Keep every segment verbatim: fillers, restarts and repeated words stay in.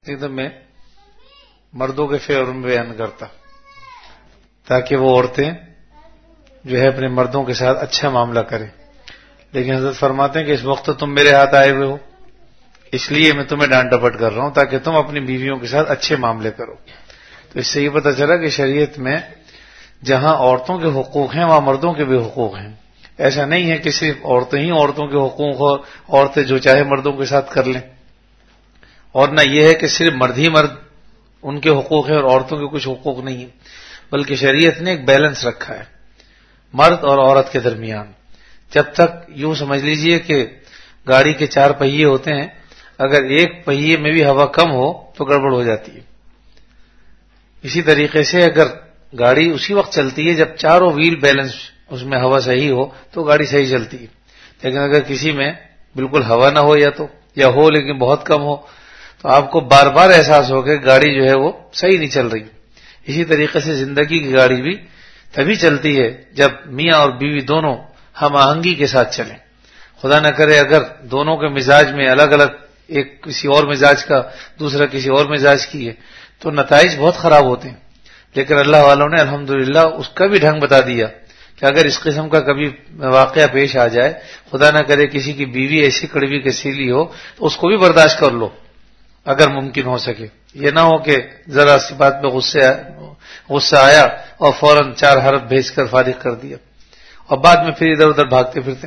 ایک دم میں مردوں کے فیور میں بیان کرتا تاکہ وہ عورتیں جو ہے اپنے مردوں کے ساتھ اچھا معاملہ کریں. لیکن حضرت فرماتے ہیں کہ اس وقت تم میرے ہاتھ آئے ہوئے ہو، اس لیے میں تمہیں ڈانٹ ڈپٹ کر رہا ہوں تاکہ تم اپنی بیویوں کے ساتھ اچھے معاملے کرو. تو اس سے یہ پتہ چلا کہ شریعت میں جہاں عورتوں کے حقوق ہیں وہاں مردوں کے بھی حقوق ہیں. ایسا نہیں ہے کہ صرف عورتیں ہی عورتوں کے حقوق ہو، عورتیں جو چاہے مردوں کے ساتھ کر لیں، اور نہ یہ ہے کہ صرف مرد ہی مرد ان کے حقوق ہیں اور عورتوں کے کچھ حقوق نہیں ہیں، بلکہ شریعت نے ایک بیلنس رکھا ہے مرد اور عورت کے درمیان. جب تک یوں سمجھ لیجئے کہ گاڑی کے چار پہیے ہوتے ہیں، اگر ایک پہیے میں بھی ہوا کم ہو تو گڑبڑ ہو جاتی ہے. اسی طریقے سے اگر گاڑی اسی وقت چلتی ہے جب چاروں ویل بیلنس اس میں ہوا صحیح ہو تو گاڑی صحیح چلتی ہے. لیکن اگر کسی میں بالکل ہوا نہ ہو یا تو یا ہو لیکن بہت کم ہو تو آپ کو بار بار احساس ہو کہ گاڑی جو ہے وہ صحیح نہیں چل رہی. اسی طریقے سے زندگی کی گاڑی بھی تبھی چلتی ہے جب میاں اور بیوی دونوں ہم آہنگی کے ساتھ چلیں. خدا نہ کرے اگر دونوں کے مزاج میں الگ الگ، ایک کسی اور مزاج کا دوسرا کسی اور مزاج کی ہے، تو نتائج بہت خراب ہوتے ہیں. لیکن اللہ والوں نے الحمدللہ اس کا بھی ڈھنگ بتا دیا کہ اگر اس قسم کا کبھی واقعہ پیش آ جائے، خدا نہ کرے کسی کی بیوی ایسی کڑوی کسیلی ہو تو اس کو بھی برداشت کر لو اگر ممکن ہو سکے. یہ نہ ہو کہ ذرا سی بات پہ غصے غصہ آیا اور فوراً چار حرف بھیج کر فارغ کر دیا اور بعد میں پھر ادھر ادھر بھاگتے پھرتے.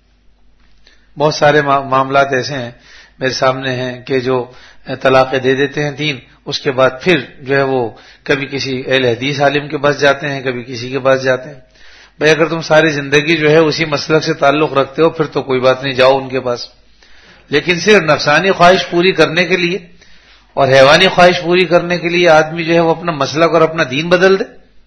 بہت سارے معاملات ایسے ہیں میرے سامنے ہیں کہ جو طلاقیں دے دیتے ہیں تین، اس کے بعد پھر جو ہے وہ کبھی کسی اہل حدیث عالم کے پاس جاتے ہیں، کبھی کسی کے پاس جاتے ہیں. بھائی اگر تم ساری زندگی جو ہے اسی مسلک سے تعلق رکھتے ہو پھر تو کوئی بات نہیں، جاؤ ان کے پاس. لیکن صرف نفسانی خواہش پوری کرنے کے لیے اور حیوانی خواہش پوری کرنے کے لیے آدمی جو ہے وہ اپنا مسلک اور اپنا دین بدل دے،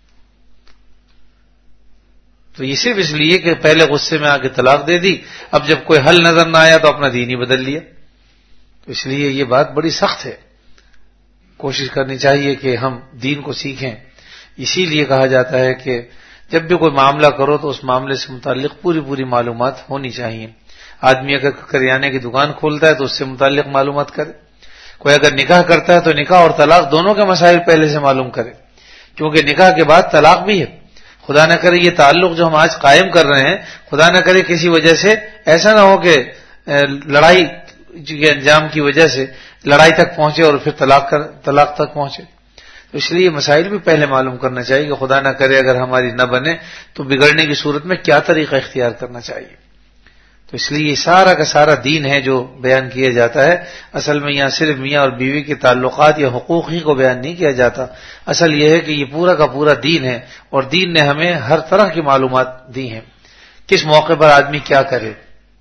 تو یہ صرف اس لیے کہ پہلے غصے میں آ کے طلاق دے دی، اب جب کوئی حل نظر نہ آیا تو اپنا دین ہی بدل لیا. تو اس لیے یہ بات بڑی سخت ہے. کوشش کرنی چاہیے کہ ہم دین کو سیکھیں. اسی لیے کہا جاتا ہے کہ جب بھی کوئی معاملہ کرو تو اس معاملے سے متعلق پوری پوری معلومات ہونی چاہیے. آدمی اگر کریانے کی دکان کھولتا ہے تو اس سے متعلق معلومات کرے. کوئی اگر نکاح کرتا ہے تو نکاح اور طلاق دونوں کے مسائل پہلے سے معلوم کرے، کیونکہ نکاح کے بعد طلاق بھی ہے. خدا نہ کرے یہ تعلق جو ہم آج قائم کر رہے ہیں، خدا نہ کرے کسی وجہ سے ایسا نہ ہو کہ لڑائی کے انجام کی وجہ سے لڑائی تک پہنچے اور پھر طلاق کر طلاق تک پہنچے. تو اس لیے یہ مسائل بھی پہلے معلوم کرنا چاہیے کہ خدا نہ کرے اگر ہماری نہ بنے تو بگڑنے کی صورت میں کیا طریقہ اختیار کرنا چاہیے. تو اس لیے یہ سارا کا سارا دین ہے جو بیان کیا جاتا ہے. اصل میں یہاں صرف میاں اور بیوی کے تعلقات یا حقوق ہی کو بیان نہیں کیا جاتا، اصل یہ ہے کہ یہ پورا کا پورا دین ہے، اور دین نے ہمیں ہر طرح کی معلومات دی ہیں. کس موقع پر آدمی کیا کرے.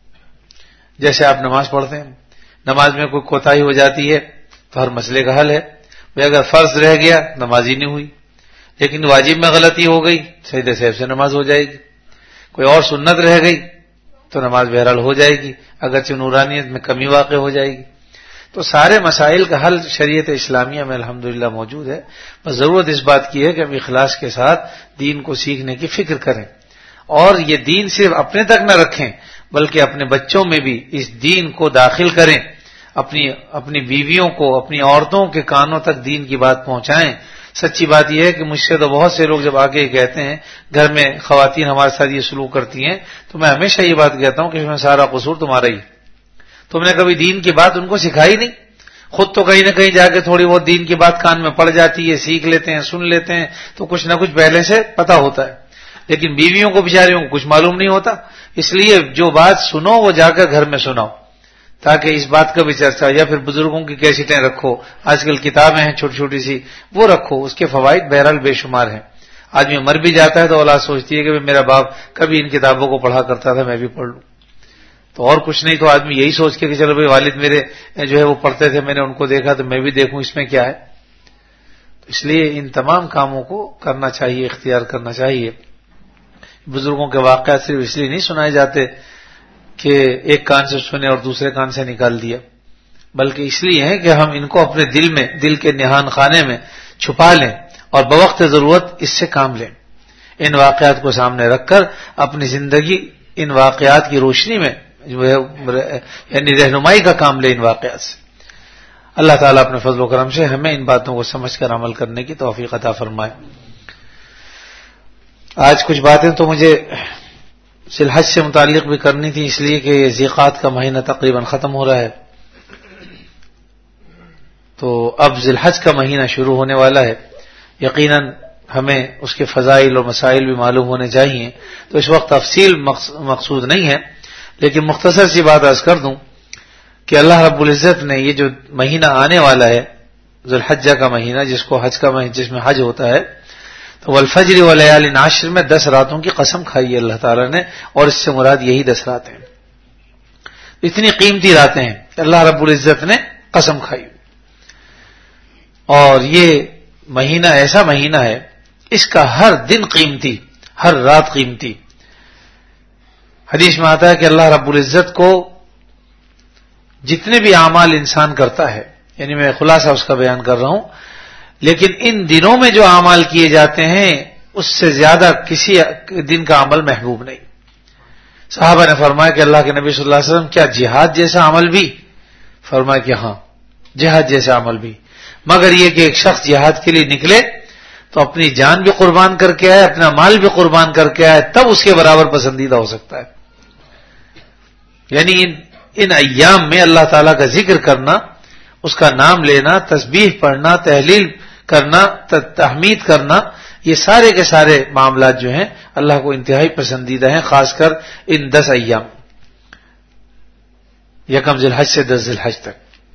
جیسے آپ نماز پڑھتے ہیں، نماز میں کوئی کوتاہی ہو جاتی ہے تو ہر مسئلے کا حل ہے. بھئی اگر فرض رہ گیا نماز ہی نہیں ہوئی، لیکن واجب میں غلطی ہو گئی سجدہ سہو سے نماز ہو جائے گی. کوئی اور سنت رہ گئی تو نماز بہرحال ہو جائے گی، اگرچہ نورانیت میں کمی واقع ہو جائے گی. تو سارے مسائل کا حل شریعت اسلامیہ میں الحمدللہ موجود ہے. بس ضرورت اس بات کی ہے کہ ہم اخلاص کے ساتھ دین کو سیکھنے کی فکر کریں، اور یہ دین صرف اپنے تک نہ رکھیں بلکہ اپنے بچوں میں بھی اس دین کو داخل کریں. اپنی اپنی بیویوں کو، اپنی عورتوں کے کانوں تک دین کی بات پہنچائیں. سچی بات یہ ہے کہ مجھ سے تو بہت سے لوگ جب آگے کہتے ہیں گھر میں خواتین ہمارے ساتھ یہ سلوک کرتی ہیں، تو میں ہمیشہ یہ بات کہتا ہوں کہ اس میں سارا قصور تمہارا ہی. تم نے کبھی دین کی بات ان کو سکھائی نہیں. خود تو کہیں نہ کہیں جا کے تھوڑی بہت دین کی بات کان میں پڑ جاتی ہے، سیکھ لیتے ہیں، سن لیتے ہیں، تو کچھ نہ کچھ پہلے سے پتا ہوتا ہے. لیکن بیویوں کو بیچاریوں کو کچھ معلوم نہیں ہوتا. اس لیے جو بات سنو وہ جا کر گھر میں سناؤ، تاکہ اس بات کا بھی چرچا، یا پھر بزرگوں کی کیسٹیں رکھو. آج کل کتابیں ہیں چھوٹی چھوٹی سی، وہ رکھو. اس کے فوائد بہرحال بے شمار ہیں. آدمی مر بھی جاتا ہے تو اولاد سوچتی ہے کہ میرا باپ کبھی ان کتابوں کو پڑھا کرتا تھا، میں بھی پڑھ لوں. تو اور کچھ نہیں تو آدمی یہی سوچ کے کہ چلو بھائی والد میرے جو ہے وہ پڑھتے تھے، میں نے ان کو دیکھا تو میں بھی دیکھوں اس میں کیا ہے. اس لیے ان تمام کاموں کو کرنا چاہیے، اختیار کرنا چاہیے. بزرگوں کے واقعات صرف اس لیے نہیں سنائے جاتے کہ ایک کان سے سنے اور دوسرے کان سے نکال دیا، بلکہ اس لیے ہے کہ ہم ان کو اپنے دل میں، دل کے نہان خانے میں چھپا لیں اور بوقت ضرورت اس سے کام لیں. ان واقعات کو سامنے رکھ کر اپنی زندگی ان واقعات کی روشنی میں جو ہے یعنی رہنمائی کا کام لیں ان واقعات سے. اللہ تعالیٰ اپنے فضل و کرم سے ہمیں ان باتوں کو سمجھ کر عمل کرنے کی توفیق عطا فرمائے۔ آج کچھ باتیں تو مجھے ذی الحج سے متعلق بھی کرنی تھی، اس لیے کہ یہ ذیقات کا مہینہ تقریباً ختم ہو رہا ہے، تو اب ذی الحج کا مہینہ شروع ہونے والا ہے۔ یقیناً ہمیں اس کے فضائل اور مسائل بھی معلوم ہونے چاہیے، تو اس وقت تفصیل مقصود نہیں ہے، لیکن مختصر سی بات عرض کر دوں کہ اللہ رب العزت نے یہ جو مہینہ آنے والا ہے ذی الحجہ کا مہینہ، جس کو حج کا مہینہ، جس میں حج ہوتا ہے، تو والفجر ولیال عشر میں دس راتوں کی قسم کھائی ہے اللہ تعالیٰ نے، اور اس سے مراد یہی دس راتیں ہیں۔ اتنی قیمتی راتیں ہیں کہ اللہ رب العزت نے قسم کھائی، اور یہ مہینہ ایسا مہینہ ہے اس کا ہر دن قیمتی، ہر رات قیمتی۔ حدیث میں آتا ہے کہ اللہ رب العزت کو جتنے بھی اعمال انسان کرتا ہے، یعنی میں خلاصہ اس کا بیان کر رہا ہوں، لیکن ان دنوں میں جو اعمال کیے جاتے ہیں اس سے زیادہ کسی دن کا عمل محبوب نہیں۔ صحابہ نے فرمایا کہ اللہ کے نبی صلی اللہ علیہ وسلم کیا جہاد جیسا عمل بھی؟ فرمایا کہ ہاں، جہاد جیسا عمل بھی، مگر یہ کہ ایک شخص جہاد کے لیے نکلے تو اپنی جان بھی قربان کر کے آئے، اپنا مال بھی قربان کر کے آئے، تب اس کے برابر پسندیدہ ہو سکتا ہے۔ یعنی ان ان ایام میں اللہ تعالیٰ کا ذکر کرنا، اس کا نام لینا، تسبیح پڑھنا، تحلیل کرنا، تحمید کرنا، یہ سارے کے سارے معاملات جو ہیں اللہ کو انتہائی پسندیدہ ہیں، خاص کر ان دس ایام، یکم ذی الحج سے دس ذی الحج تک۔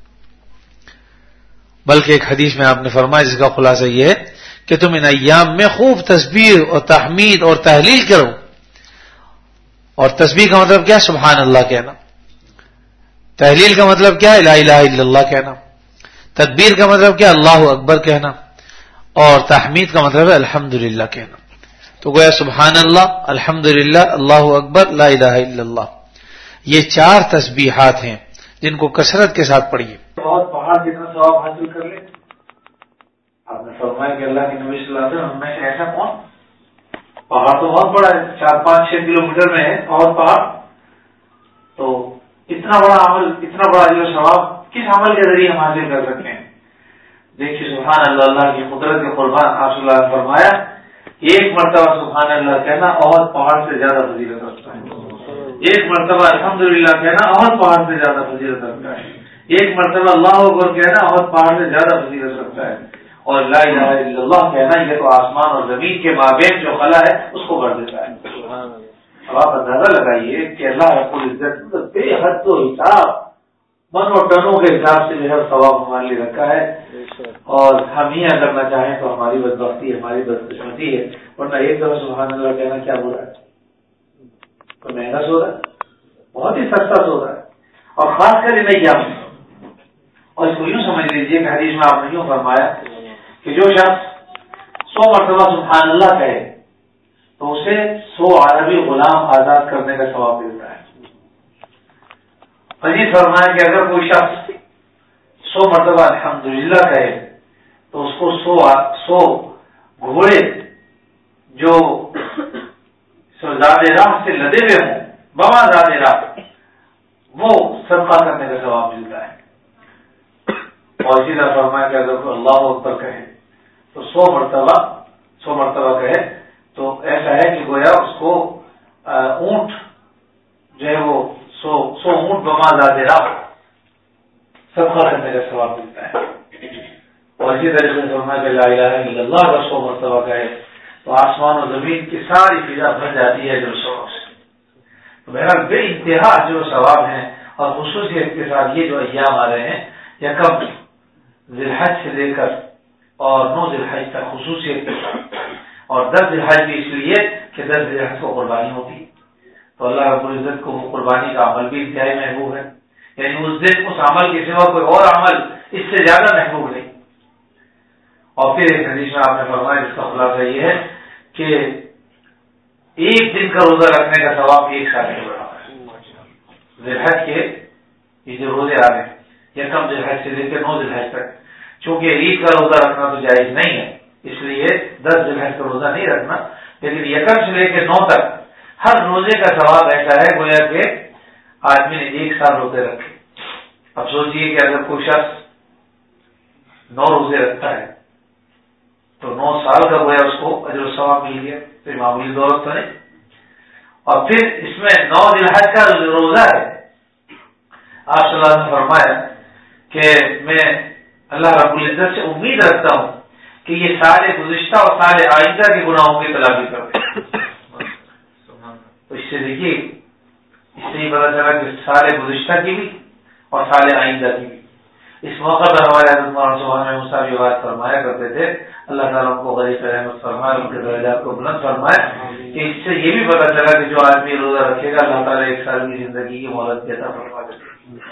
بلکہ ایک حدیث میں آپ نے فرمایا جس کا خلاصہ یہ ہے کہ تم ان ایام میں خوب تسبیح اور تحمید اور تحلیل کرو، اور تسبیح کا مطلب کیا؟ سبحان اللہ کہنا۔ تحلیل کا مطلب کیا ہے؟ لا الہ الا اللہ کہنا۔ تکبیر کا مطلب کیا؟ اللہ اکبر کہنا۔ اور تحمید کا مطلب ہے الحمدللہ کہنا۔ تو گویا سبحان اللہ، الحمدللہ، اللہ اکبر، لا الہ الا اللہ، یہ چار تسبیحات ہیں جن کو کثرت کے ساتھ پڑھیے۔ بہت پہاڑ جتنا ثواب حاصل کر لے۔ آپ نے فرمایا کہ اللہ کے نبی صلی اللہ علیہ وسلم میں سے ایسا کون؟ پہاڑ تو بہت بڑا ہے، چار پانچ چھ کلو میٹر میں ہے اور پہاڑ، تو اتنا بڑا عمل، اتنا بڑا جو ثواب کس عمل کے ذریعے ہم حاصل کر سکتے ہیں؟ دیکھیے سبحان اللہ، اللہ کی قدرت کے قربان آپ صلی اللہ نے فرمایا ایک مرتبہ سبحان اللہ کہنا اور پہاڑ سے زیادہ فضیلت رکھتا ہے، ایک مرتبہ الحمدللہ کہنا اور پہاڑ سے زیادہ فضیلت رکھتا ہے، ایک مرتبہ اللہ اکبر کہنا اور پہاڑ سے زیادہ فضیلت رکھتا ہے، اور لا الہ الا اللہ کہنا یہ تو آسمان اور زمین کے مابین جو خلا ہے اس کو بڑھ دیتا ہے۔ اب آپ اندازہ لگائیے کہ اللہ رب العزت بے حد و حساب من و ٹنوں کے حساب سے جو ہے ثواب ہمارے لیے رکھا ہے، اور ہم ہی اگر نہ چاہیں تو ہماری بدبختی، ہماری بدقسمتی ہے، ورنہ ایک دفعہ سبحان اللہ کہنا کیا برا ہے؟ کوئی مہنگا سودا ہے؟ بہت ہی سستا سودا ہے، اور خاص کر ان ایام میں۔ اور اس کو یوں سمجھ لیجیے کہ حدیث میں آپ نے یوں فرمایا کہ جو شخص سو مرتبہ سبحان اللہ کہے تو اسے سو عربی غلام آزاد کرنے کا ثواب ملتا ہے۔ مزید فرمایا کہ اگر کوئی شخص سو مرتبہ الحمدللہ کہے تو اس کو سو سو گھوڑے جو ذات راہ سے لدے ہوئے ہوں، بما ذات راہ، وہ صدقہ کرنے کا ثواب ملتا ہے۔ اور اسی طرح فرمایا کہ اگر کوئی اللہ اکبر کہے تو سو مرتبہ سو مرتبہ کہے تو ایسا ہے کہ گویا اس کو اونٹ جو ہے وہ سو سو اونٹ بما ذات راہ صدقہ کرنے کا ثواب ملتا ہے۔ اور اسی طریقے سے فرمایا کہ لا الہ الا اللہ کا سو مرتبہ کہے تو آسمان و زمین کی ساری فضا بھر جاتی ہے جو ثواب سے۔ تو بہرحال بے انتہا جو ثواب ہیں، اور خصوصیت کے ساتھ یہ جو ایام آ رہے ہیں یکم ذی الحج سے لے کر اور نو ذی الحج تک خصوصیت کے ساتھ، اور دس ذی الحج بھی اس لیے کہ دس ذی الحج کو قربانی ہوتی ہے، تو اللہ رب العزت کو وہ قربانی کا عمل بھی انتہائی محبوب ہے، یعنی اس دن اس عمل کے سوا کوئی اور عمل اس سے زیادہ محبوب نہیں۔ اور پھر ایک حدیث میں آپ نے فرمایا جس کا خلاصہ یہ ہے کہ ایک دن کا روزہ رکھنے کا ثواب ایک سال کے برابر ہے۔ ذی الحج کے یہ جو روزے آ رہے ہیں یکم ذی الحج سے لے کے نو ذی الحج تک، چونکہ عید کا روزہ رکھنا تو جائز نہیں ہے، اس لیے دس ذی الحج کا روزہ نہیں رکھنا، لیکن یکم سے لے کے نو تک ہر روزے کا ثواب ایسا ہے گویا کہ آدمی نے ایک سال روزے رکھے۔ اب سوچئے کہ اگر کوئی شخص نو روزے رکھتا ہے تو نو سال کا گویا اس کو اجر و ثواب مل گیا، تو معمولی دولت تو نہیں۔ اور پھر اس میں نو ذی الحج کا روزہ ہے، آپ صلی اللہ علیہ وسلم نے فرمایا کہ میں اللہ رب العزت سے امید رکھتا ہوں کہ یہ سارے گزشتہ اور سارے آئندہ کے گناہوں کی تلافی کر دے۔ تو اس سے دیکھیے، اس سے یہ پتا چلا کہ سارے گزشتہ کی بھی اور سارے آئندہ کی بھی۔ اس موقع پر ہمارے حضرت مولانا سبحان احمد صاحب یہ بات فرمایا کرتے تھے، اللہ تعالیٰ ان کو غریب رحمت فرمائے، ان کے درجات کو بلند فرمائے، کہ اس سے یہ بھی پتا چلا کہ جو آدمی روزہ رکھے گا اللہ تعالیٰ ایک سال کی زندگی کی مہلت دیتا فرما دیتے۔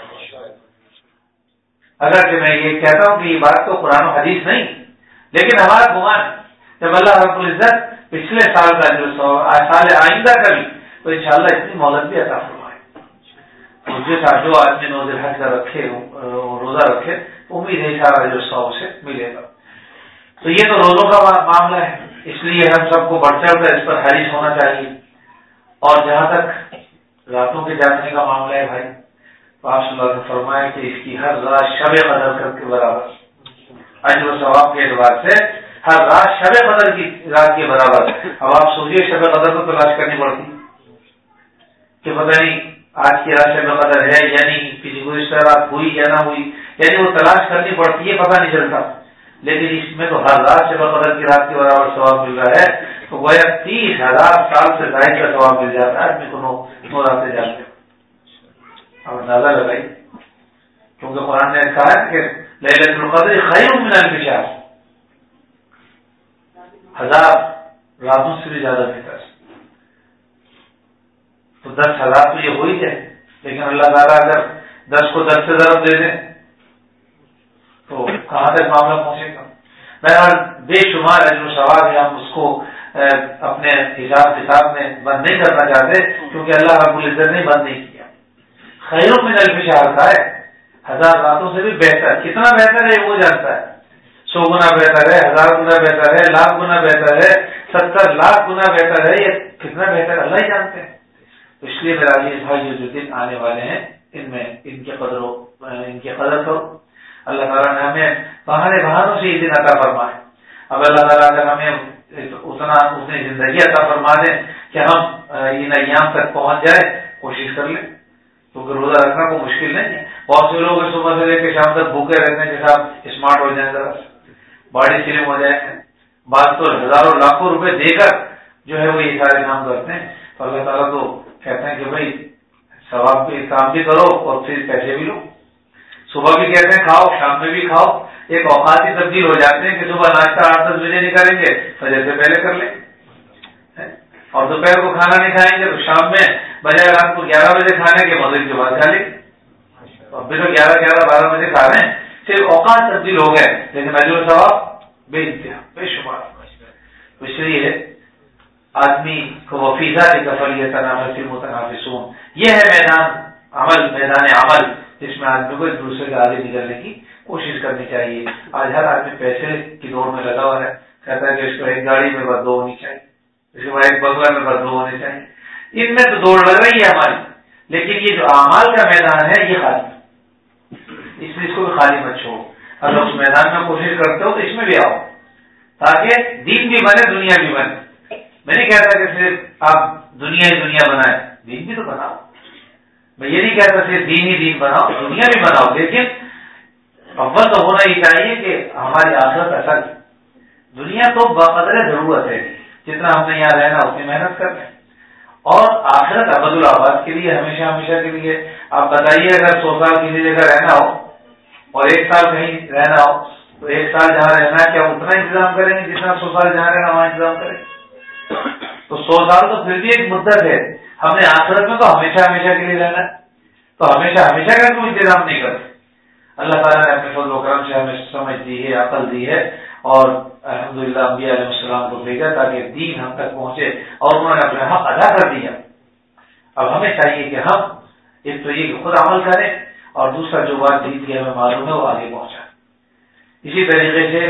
اگرچہ میں یہ کہتا ہوں کہ یہ بات تو قرآن و حدیث نہیں، لیکن ہمارا گمان جب اللہ رب العزت پچھلے سال کا جو سال آئندہ کا بھی تو انشاءاللہ اتنی مہلت بھی عطا فرمائے۔ جو آدمی نو ذی الحج کا رکھے روزہ رکھے امید ہے سارا جو سو سے ملے گا۔ تو یہ تو روزوں کا معاملہ ہے، اس لیے ہم سب کو بڑھ چڑھ کر اس پر حریص ہونا چاہیے۔ اور جہاں تک راتوں کے جاگنے کا معاملہ ہے بھائی، تو آپ صلی اللہ علیہ وسلم نے فرمایا کہ اس کی ہر رات شب قدر کر کے برابر، اجر و ثواب کے اعتبار سے ہر رات شب قدر کی رات کے برابر۔ اب آپ سوچیے شب قدر کو تلاش کرنی پڑتی کہ پتہ نہیں آج کی رات شب قدر ہے یا نہیں، کسی گزشتہ رات ہوئی یا نہ ہوئی، یعنی وہ تلاش کرنی پڑتی ہے، پتہ نہیں چلتا۔ لیکن اس میں تو ہر رات شب قدر کی رات کے برابر ثواب مل رہا ہے، تو گویا تیس ہزار سال سے زائد کا ثواب مل جاتا ہے آدمی کو نو راتیں جاتے۔ اب اندازہ لگائی، کیونکہ قرآن نے کہا ہے کہ لیلۃ القدر خیر من الف شہر، ہزار راتوں سے بھی زیادہ بہتر۔ تو دس ہزار تو یہ ہو ہی جائے، لیکن اللہ تعالیٰ اگر دس کو دس سے ضرب دے دیں تو کہاں تک معاملہ پہنچے گا۔ بہرحال بے شمار اجر و ثواب ہے، ہم اس کو اپنے حساب کتاب میں بند نہیں کرنا چاہتے، کیونکہ اللہ رب العزت نے بند نہیں کیا۔ خیر من الف شہر کا ہے، ہزار راتوں سے بھی بہتر۔ کتنا بہتر ہے وہ جانتا ہے، سو گنا بہتر ہے، ہزار گنا بہتر ہے، لاکھ گنا بہتر ہے، ستر لاکھ گنا بہتر ہے، یہ کتنا بہتر اللہ ہی جانتے ہیں۔ اس لیے میرا عزیز بھائی جو دن آنے والے ہیں ان میں ان کے قدر ان کی قدر کرو۔ اللہ تعالیٰ نے ہمیں بہانے بہانوں سے یہ دن عطا فرمائے۔ اب اللہ تعالیٰ اگر ہمیں اتنا اتنی زندگی عطا فرما دیں کہ ہم ان ایام تک پہنچ جائے، کوشش کر لیں، کیونکہ روزہ رکھنا کوئی مشکل نہیں ہے۔ بہت سے لوگ صبح سے لے کے شام تک بھوکے رہتے ہیں کہ صاحب اسمارٹ ہو جائیں، ذرا باڈی سلم ہو جائے، بعض تو ہزاروں لاکھوں روپے دے کر جو ہے وہ یہ سارے کام کرتے ہیں۔ تو اللہ تعالیٰ تو کہتے ہیں کہ بھائی ثواب کے کام بھی کرو اور پھر پیسے بھی لو۔ صبح بھی کہتے ہیں کھاؤ، شام میں بھی کھاؤ، ایک اوقات ہی تبدیل ہو جاتے ہیں کہ صبح ناشتہ آٹھ دس بجے نہیں کریں گے، فجر سے پہلے کر لیں، اور دوپہر کو کھانا نہیں کھائیں گے تو شام میں بجائے رات کو گیارہ بجے کھانے کے مغرب کے بعد کھا لیں۔ ابھی تو گیارہ گیارہ بارہ بجے کھا رہے ہیں، صرف اوقات تبدیل ہو گئے، لیکن اجر و ثواب بے انتہا بے شمار۔ اس لیے آدمی کو وفیزہ کی کفلیت تنافس متنافسون، یہ ہے میدان عمل، میدان عمل جس میں آدمی کو ایک دوسرے کے آگے نکلنے کی کوشش کرنی چاہیے۔ آج ہر آدمی پیسے کی دوڑ میں لگا ہوا ہے، کہتا ہے کہ اس کو ایک گاڑی میں بس دو ہونی چاہیے، اس کے بعد ایک بنگلہ میں بس دو ہونے چاہیے۔ ان میں تو دوڑ لگ رہی ہے ہماری، لیکن یہ جو اعمال کا میدان ہے یہ خالی، اس لیے اس کو بھی خالی مت چھوڑو۔ اگر اس میدان میں کوشش کرتے ہو تو اس میں بھی آؤ، تاکہ دین بھی بنے دنیا بھی بنے۔ میں نہیں کہتا کہ صرف آپ دنیا ہی دنیا بنائیں، دین بھی تو بناؤ۔ میں یہ نہیں کہتا صرف دین ہی دین بناؤ، دنیا بھی بناؤ، لیکن اول تو ہونا ہی چاہیے کہ ہماری آخرت اصل۔ دنیا تو بقدر ضرورت ہے، جتنا ہم نے یہاں رہنا اتنی محنت کر لیں، اور آخرت ابد الآباد کے لیے، ہمیشہ ہمیشہ کے لیے۔ آپ بتائیے اگر سو سال کسی جگہ رہنا ہو اور ایک سال کہیں رہنا ہو تو ایک سال جہاں رہنا ہے کیا اتنا انتظام کریں گے جتنا سو سال جہاں رہنا وہاں انتظام کریں گے؟ تو سو سال تو پھر بھی ایک مدت ہے، ہم نے آخرت میں تو ہمیشہ ہمیشہ کے لیے رہنا ہے، تو ہمیشہ ہمیشہ کا کوئی انتظام نہیں کرتے۔ اللہ تعالیٰ نے اپنے فضل و کرم سے ہمیں سمجھ دی ہے، عقل دی ہے، اور الحمدللہ انبیاء علیہ السلام کو بھیجا تاکہ دین ہم تک پہنچے، اور انہوں نے اپنا حق ادا کر دیا۔ اب ہمیں چاہیے کہ ہم ایک تو یہ کہ خود عمل کریں، اور دوسرا جو بات دین کی ہمیں معلوم ہے وہ آگے پہنچائیں۔ اسی طریقے سے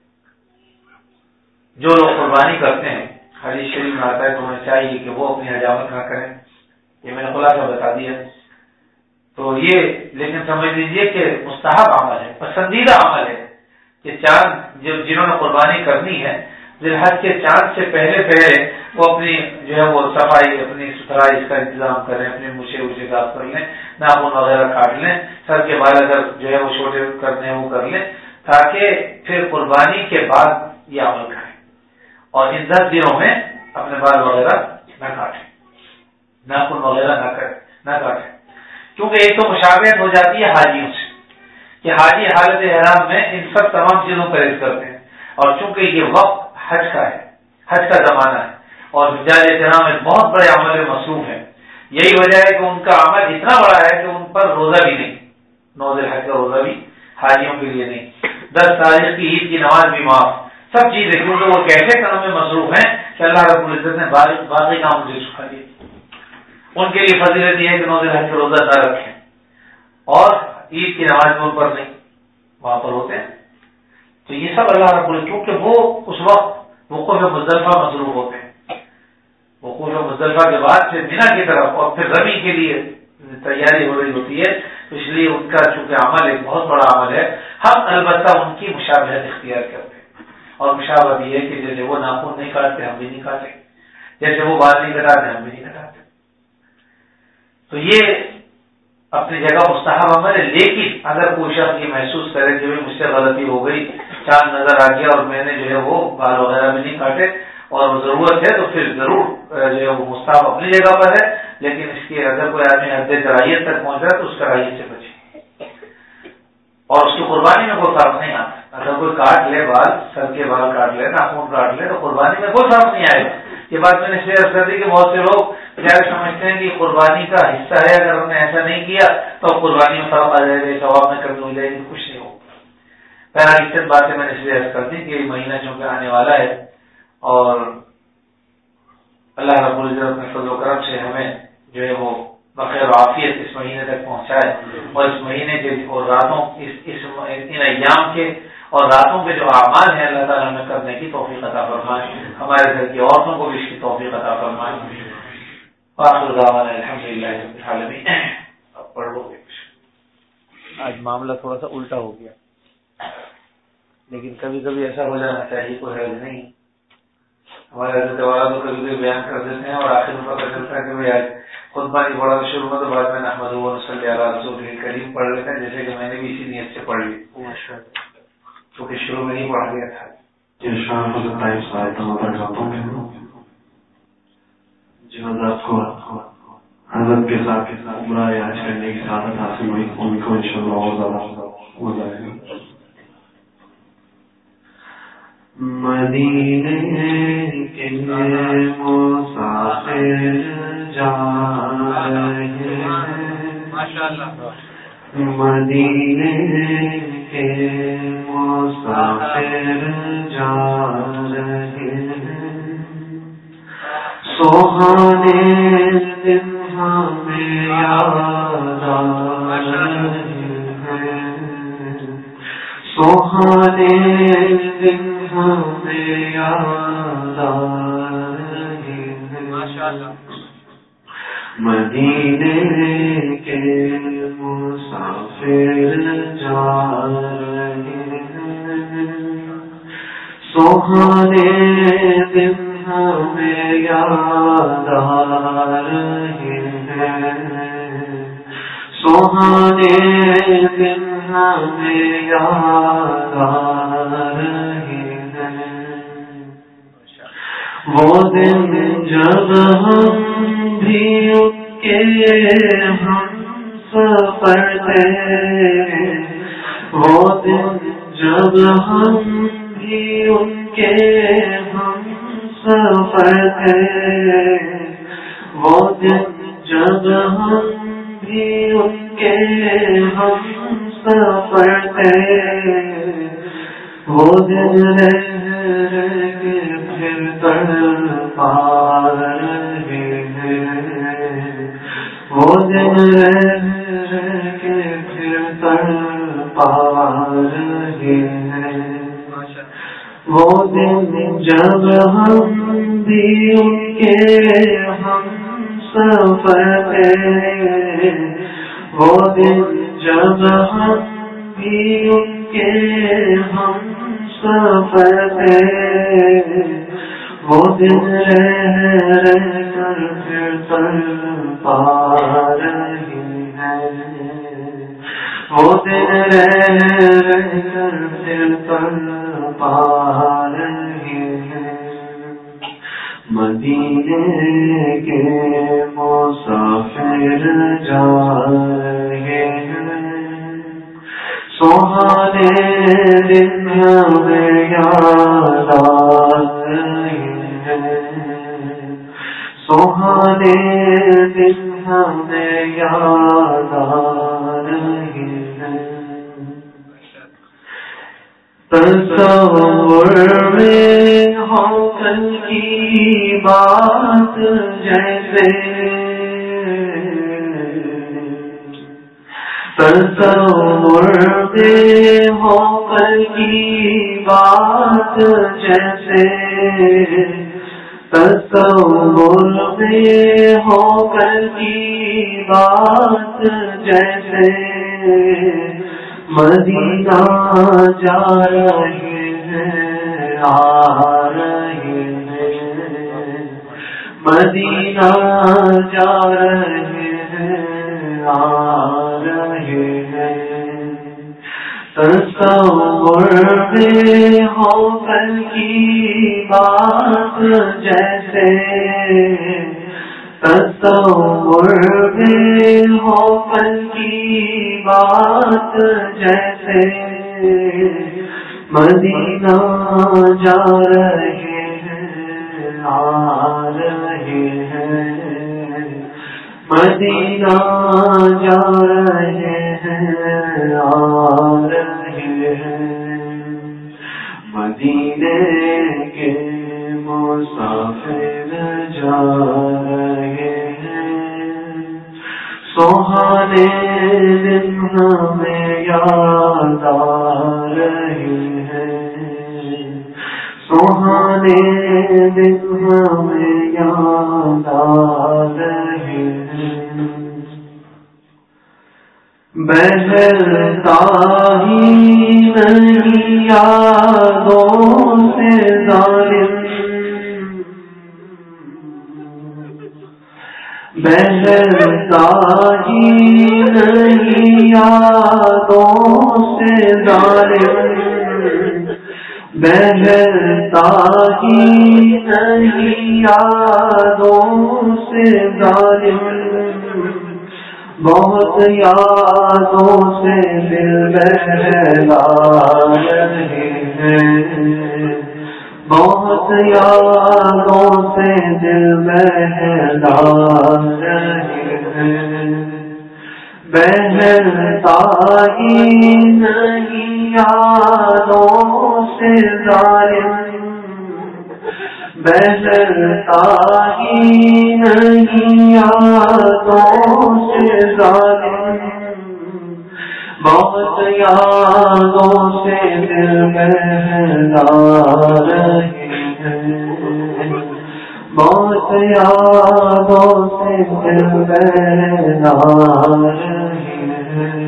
جو لوگ قربانی کرتے ہیں، حدیث شریف میں آتا ہے تو ہمیں چاہیے کہ وہ اپنی حجامت نہ کریں، یہ میں نے خلاصہ بتا دیا۔ تو یہ لیکن سمجھ لیجیے کہ مستحب عمل ہے، پسندیدہ عمل ہے، کہ چاند جب جنہوں نے قربانی کرنی ہے ذی الحج کے چاند سے پہلے پہلے وہ اپنی جو ہے وہ صفائی اپنی ستھرائی اس کا انتظام کریں، اپنے مچھے وچھے صاف کر لیں، ناخن وغیرہ کاٹ لیں، سر کے بال اگر جو ہے وہ چھوٹے کرنے ہیں وہ کر لیں، تاکہ پھر قربانی کے بعد یہ عمل کریں اور ان دس دنوں میں اپنے بال وغیرہ نہ کاٹیں، ناخن وغیرہ نہ کریں نہ کاٹیں، کیونکہ ایک تو مشابہت ہو جاتی ہے حاجیوں سے کہ حاجی حالت احرام میں ان سب تمام چیزوں کا رزق کرتے ہیں، اور چونکہ یہ وقت حج کا ہے، حج کا زمانہ ہے اور حجاج کرام ایک بہت بڑے عمل میں مصروف ہے، یہی وجہ ہے کہ ان کا عمل اتنا بڑا ہے کہ ان پر روزہ بھی نہیں، نو ذی الحج کا روزہ بھی حاجیوں کے لیے نہیں، دس تاریخ کی عید کی نماز بھی معاف، سب چیزیں، کیونکہ وہ کیسے کام میں مصروف ہیں کہ اللہ رب العزت نے باقی کام مجھے سکھا دیے، ان کے لیے فضیلت یہ ہے کہ نو ذی الحج کا روزہ نہ رکھیں اور عید کی نماز میں ان پر نہیں، وہاں پر ہوتے ہیں، تو یہ سب اللہ رب العزت، کیونکہ وہ اس وقت وقوف مزدلفہ مصروف ہوتے ہیں، وقوف مزدلفہ کے بعد پھر مینا کی طرف اور پھر رمی کے لیے تیاری ہو رہی ہوتی ہے، تو اس لیے ان کا چونکہ عمل ایک بہت بڑا عمل ہے، ہم البتہ ان کی مشابہت اختیار کرتے ہیں، اور مشابہت یہ ہے کہ جیسے وہ ناخن نہیں کاٹتے ہم بھی نہیں کاٹیں، جیسے وہ بال نہیں کٹاتے ہم بھی نہیں کٹاتے، تو یہ اپنی جگہ مستحب عمل ہے، لیکن اگر کوئی شخص یہ محسوس کرے کہ مجھ سے غلطی ہو گئی، چاند نظر آ گیا اور میں نے جو ہے وہ بال وغیرہ بھی نہیں کاٹے اور ضرورت ہے، تو پھر ضرور جو ہے وہ مستحب اپنی جگہ پر ہے، لیکن اس کی اگر کوئی آدمی حد کراہیت تک پہنچ رہا ہے تو اس کراہیت سے بچے، اور اس کی قربانی میں کوئی فرق نہیں آتا، اگر کوئی کاٹ لے بال، سر کے بال کاٹ لے، ناخن کاٹ لے، تو قربانی میں کوئی فرق نہیں آئے گا۔ یہ بات میں نے اس لیے عرض کر دی کہ بہت سے لوگ ظاہر سمجھتے ہیں کہ قربانی کا حصہ ہے، اگر ہم نے ایسا نہیں کیا تو قربانی میں فرق آ جائے گا، ثواب میں کمی ہو جائے گی، کچھ نہیں ہوگا۔ بہرحال اس باتیں میں نے اس لیے عرض کر دی کہ یہ مہینہ چونکہ آنے والا ہے اور اللہ رب العزت اپنے فضل و کرم سے ہمیں جو ہے وہ بخیر و عافیت اس مہینے تک پہنچائے، اور اس مہینے کے اور راتوں اس, اس ان ایام کے اور راتوں کے جو اعمال ہیں اللہ تعالیٰ ہمیں کرنے کی توفیق عطا فرمائے، ہمارے گھر کی عورتوں کو بھی اس کی توفیق عطا فرمائے۔ آخر دعوانا الحمدللہ رب العالمین۔ اب پڑھ لو گے، آج معاملہ تھوڑا سا الٹا ہو گیا، لیکن کبھی کبھی ایسا ہو جانا چاہیے، کوئی حرج نہیں، ہمارے حضرت والا تو کبھی کبھی بیان کر دیتے ہیں اور آخر میں پتہ چلتا ہے کہ بھائی آج خطبہ نہیں پڑھا تو شروع میں تو بعد میں نحمدہ و نصلی علی رسولہ الکریم پڑھ لیتے ہیں، جیسے کہ میں نے بھی اسی نیت سے پڑھ لی، کیونکہ شروع میں نہیں پڑھا گیا تھا۔ جن حضرات کو حضرت کے ساتھ عمرہ حج کرنے کی سعادت حاصل ہوئی ان کو انشاءاللہ اور زیادہ ہو جائے گا۔ مدینے کے مسافر جا رہے ہیں، مدینے کے مسافر جا رہے ہیں، سوہانے دن ہمیں یاد آ رہے ہیں، سوہانے دن ہمیں یاد آ رہے ہیں، مدینے کے مسافر جا رہے ہیں، سوہانے دن ہمیں یاد آ رہے ہیں، سوہانے دن ہمیں یاد آ رہے ہیں، وہ دن جب ہم بھی ان کے ہم سفر تھے، وہ دن جب ہم بھی ان کے ہم سفر تھے، وہ دن جب ہم بھی ان کے ہم سفر تھے، وہ دن رہ کے پھر تڑپا رہے ہیں، وہ دن رہ کے پھر تڑپا رہے ہیں، وہ دن جب ہم بھی ان کے ہم سفر تھے، وہ دن جب ہم بھی ان کے ہم سفر سے وہ دن رہ رہ کر پھر تر پا رہی ہے، وہ دن رہ رہ کر پھر تر پا رہی ہے۔ مدینے کے مسافر جا رہے ہیں، سہانے دن ہمیں یاد آ رہے ہیں، سہانے دن ہمیں یاد آ رہے ہیں۔ تصور میں ہو کل کی بات جیسے، تصور میں ہو کل کی بات جیسے، تصور میں ہو کل کی بات جیسے، مدینہ جا رہے ہیں آ رہے ہیں، مدینہ جا رہے ہیں آ رہے ہیں۔ تصور میں ہو کل کی بات جیسے، تصور میں ہو کل کی بات جیسے، مدینہ جا رہے ہیں آ رہے ہیں، مدینہ جا رہے ہیں آ رہے ہیں۔ مدینے کے مسافر جا رہے ہیں، سہانے دن ہمیں یاد آ رہے ہیں، سہانے دن ہمیں یاد آ رہے ہیں۔ بہلتا ہی نہیں یادوں سے ظالم، بہلتا ہی نہیں یادوں سے ظالم، بہلتا ہی نہیں یادوں سے ظالم، بہت یادوں سے دل بہلا رہے ہیں، بہت یادوں سے دل بہلا رہے ہیں۔ بہلتا ہی نہیں یادوں سے ظالم، بہلتا ہی نہیں یادوں سے ظالم، بہت یادوں سے دل بہلا رہے ہیں، بہت یادوں سے دل بہلا رہے ہیں۔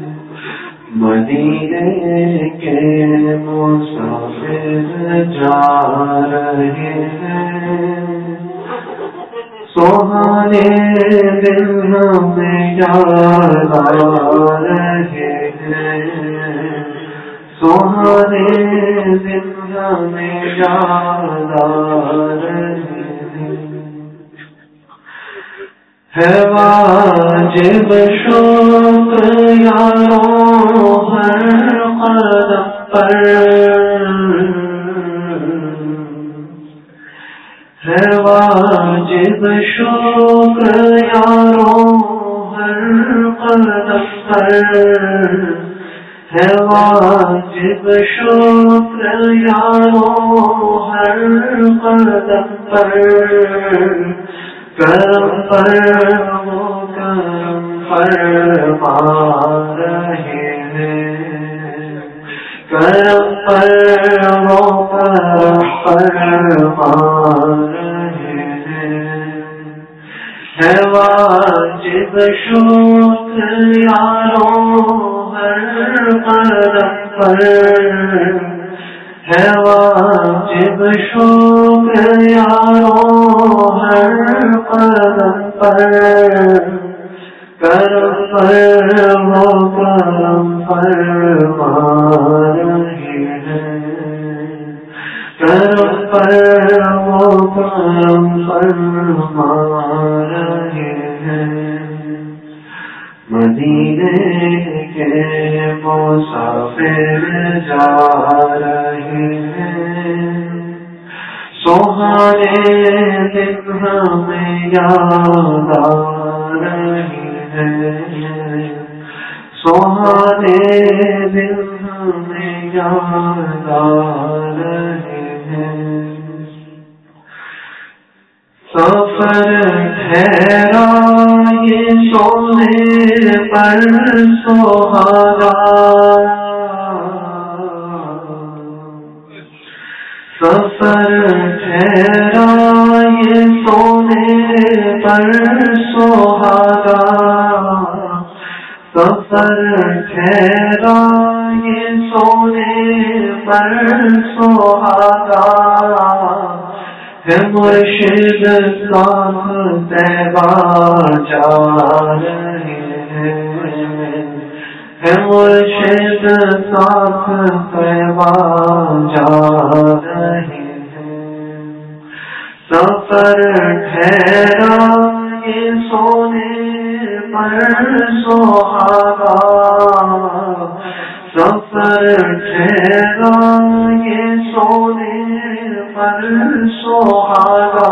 مدینے کے مسافر جا رہے ہیں، سہانے دن ہمیں یاد آ رہے ہیں، سہانے دن ہمیں یاد آ رہے ہیں۔ ہے واجب شکر یاروں ہر قدم پر، ہے واجب شکر یاروں ہر قدم پر، ہے واجب شکر یاروں ہر قدم پر، کرم پر وہ کرم فرما رہے ہیں، کرم پر وہ کرم فرما رہے ہیں۔ ہے واجب شکر یاروں ہر قدم پر، ہے واجب شکر یارو ہر قدم پر، کرم پر وہ کرم فرما رہے ہیں، کرم پر وہ کرم فرما رہے ہیں۔ مدینے کے مسافر جا رہے ہیں، سہانے دن ہمیں یاد آ رہے ہیں، سہانے دن ہمیں یاد آ رہے ہیں۔ سفر ٹھہرا یہ سونے پر سہاگا، سفر ٹھہرا یہ سونے پر سہاگا، سفر ٹھہرا یہ سونے پر سہاگا، ہے مرشد ساتھ طیبہ جا رہے ہیں، ہے مرشد ساتھ طیبہ جا رہے ہیں۔ سفر ٹھہرا یہ سونے پر سہاگا، سفر ٹھہرا یہ سونے پر سہاگا،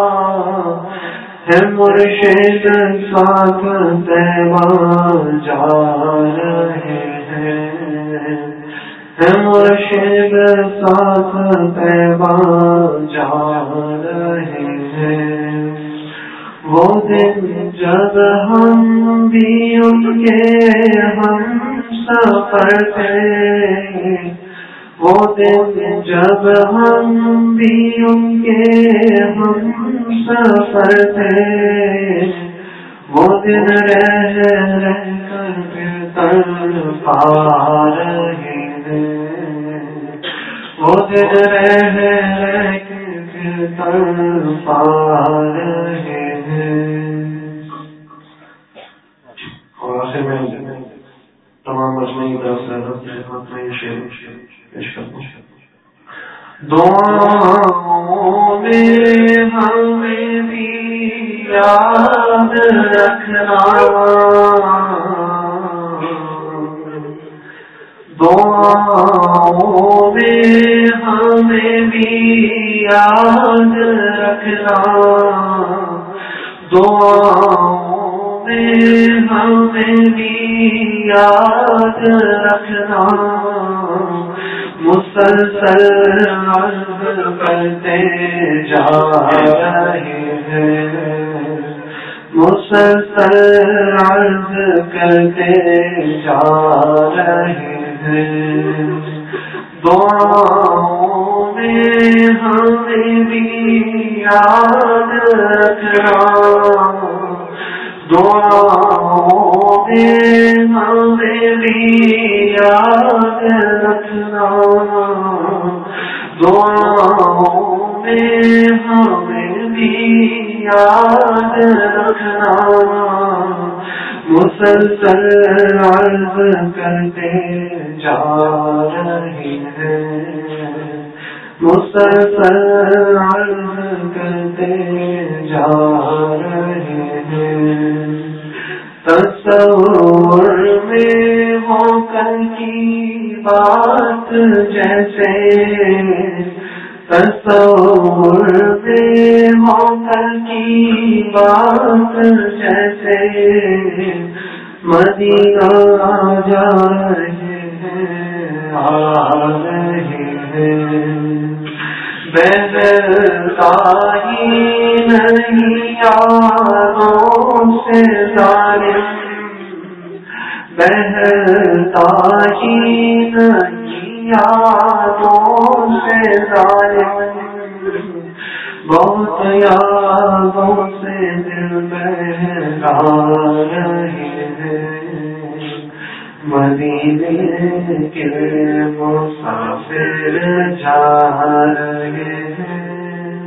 ہے مرشد ساتھ طیبہ جا رہے ہیں، ہے مرشد ساتھ طیبہ جا رہے ہیں۔ وہ دن جب ہم بھی ان کے ہم سفر تھے، وہ دن جب ہم بھی ان کے ہم سفر تھے، وہ دن رہ رہ کر پھر تڑپا رہے ہیں، وہ دن رہ رہ کر پھر تڑپا رہے ہیں۔ اور آخر میں تمام مجموعی درس خدمت میں یہ شعر پیش کرتا ہوں۔ دعاؤں میں ہمیں بھی یاد رکھنا، دعاؤں میں ہمیں بھی یاد رکھنا، دعاؤں میں ہمیں بھی یاد رکھنا، مسلسل عرض کرتے جا رہے ہیں، مسلسل عرض کرتے جا رہے ہیں۔ دعاؤں میں ہمیں بھی یاد رکھنا، دعاؤں میں ہمیں بھی یاد رکھنا، دعاؤں میں ہمیں بھی یاد رکھنا، مسلسل عرض کرتے جا رہے ہیں، مسلسل عرض کرتے جا رہے ہیں۔ تصور میں ہو کل کی بات جیسے، تصور میں ہو کل کی بات جیسے، مدینہ جا رہے ہیں، آ رہے ہیں، بہتا ہی نہیں یادوں سے ظالم، بہتا ہی نہیں یادوں سے ظالم، بہت یادوں سے دل بہلا رہے ہیں، مدینے کے مسافر جا رہے ہیں،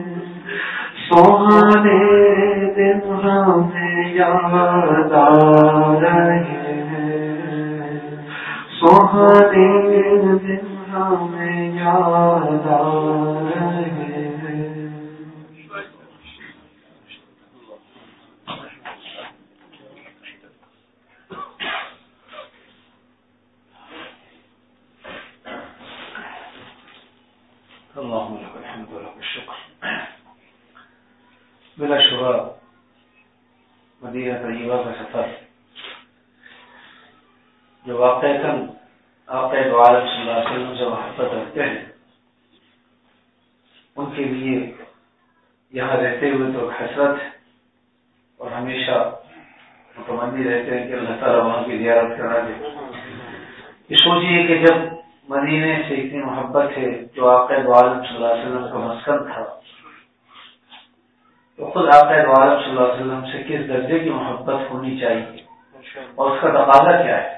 سہانے دن ہمیں یاد آ رہے ہیں، سہانے دن ہمیں یاد آ رہے ہیں۔ اللهم لك الحمد ولك الشكر۔ بلا شبہ مدینہ طیبہ کا سفر جو واقعتاً آقا دو عالم صلی اللہ علیہ وسلم سے محبت رکھتے ہیں ان کے لیے یہاں رہتے ہوئے تو حسرت ہے اور ہمیشہ متمنی رہتے ہیں کہ اللہ تعالیٰ وہاں کی زیارت کرا دے۔ یہ سوچیے کہ جب مدینے سے اتنی محبت ہے جو آقا دو عالم صلی اللہ علیہ وسلم کا مسکن تھا، تو خود آقا دو عالم صلی اللہ علیہ وسلم سے کس درجے کی محبت ہونی چاہیے اور اس کا تقاضا کیا ہے؟